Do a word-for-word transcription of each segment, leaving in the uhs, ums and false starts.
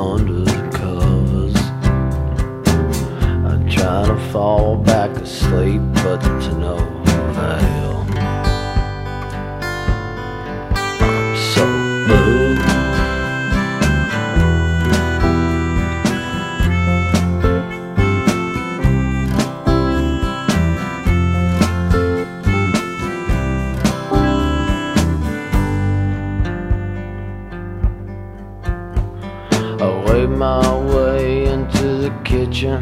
under the covers. I try to fall back asleep, but to no avail. I'm so blue. I wade my way into the kitchen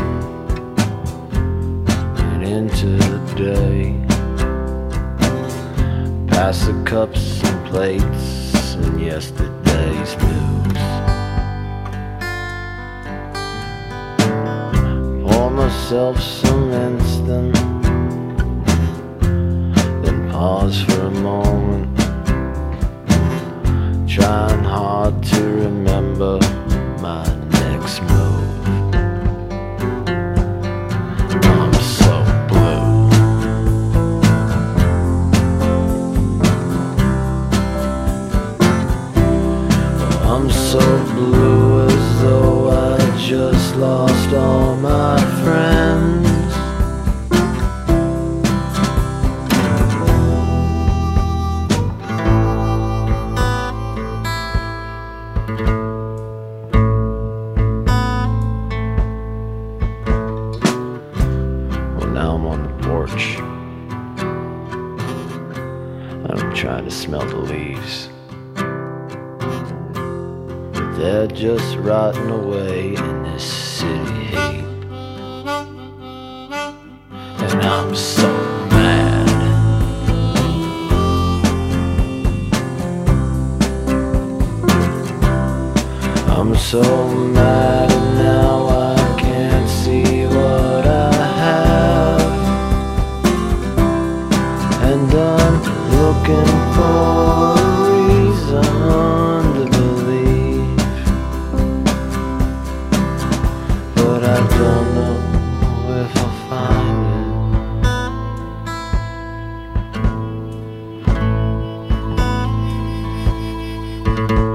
and into the day, past the cups and plates and yesterday's blues. Pour myself some instant, then pause for a moment, trying hard to remember my next move. I'm so blue. I'm so blue as though I just lost all my friends. Now I'm on the porch and I'm trying to smell the leaves, but they're just rotting away in this city heat. And I'm so mad. I'm so mad, and now I can't see what I have, and I'm looking for a reason to believe, but I don't know if I'll find it.